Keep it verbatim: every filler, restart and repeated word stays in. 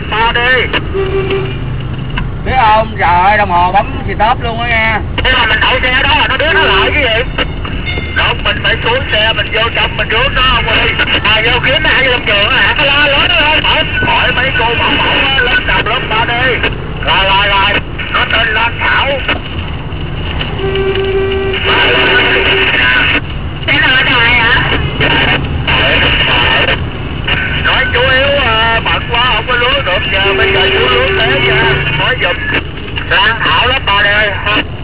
to đi. Biết không? Trời ơi, đồng hồ bấm stop luôn á nghe. Nhưng mà mình đậu xe đó là nó đứa nó lại cái gì? Không, mình phải xuống xe, mình vô trong, mình rước nó không ơi. À, vô kiếm nó, vô trong trường hả? Nó la lớn lên, hỏi, hỏi mấy cô bảo mẫu lớp tập lớp ba đi. Rồi, rồi, rồi, nó tên Lan Thảo. Thế nào trời hả? Nói chú yếu uh, bận quá không có lúa được, giờ bây giờ chú lúa thế nha. Nói giùm Lan Thảo lớp ba đi.